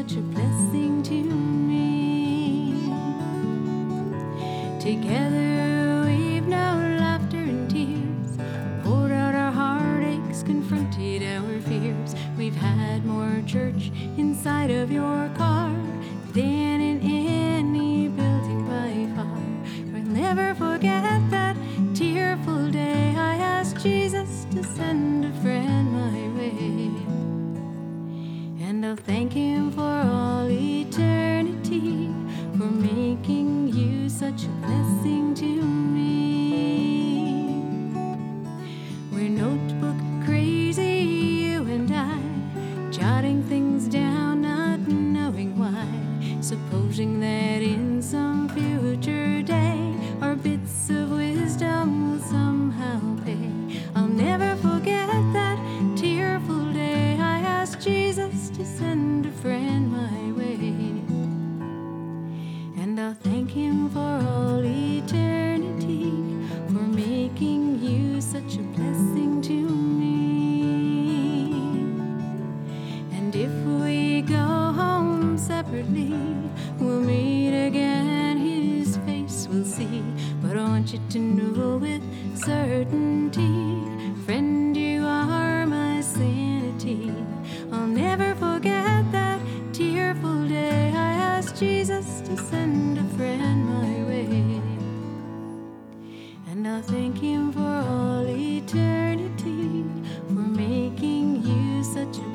such a blessing to me. Together we've known laughter and tears, poured out our heartaches, confronted our fears. We've had more church inside of your car than in any building by far. We'll never forget that tearful day I asked Jesus to send a friend my way. And I'll thank him for all eternity for making you such a blessing to me. We're notebook crazy, you and I, jotting things down, not knowing why, supposing that in some future day our bits of wisdom will somehow pay. I'll never forget that tearful day I asked Jesus to send a friend my way. And I'll thank him for all eternity for making you such a blessing to me. And if we go home separately, we'll meet again, his face we'll see. But I want you to know with certainty, friend, you are my sanity. I'll never forget that tearful day I asked Jesus to send a friend my way. And I'll thank him for all eternity for making you such a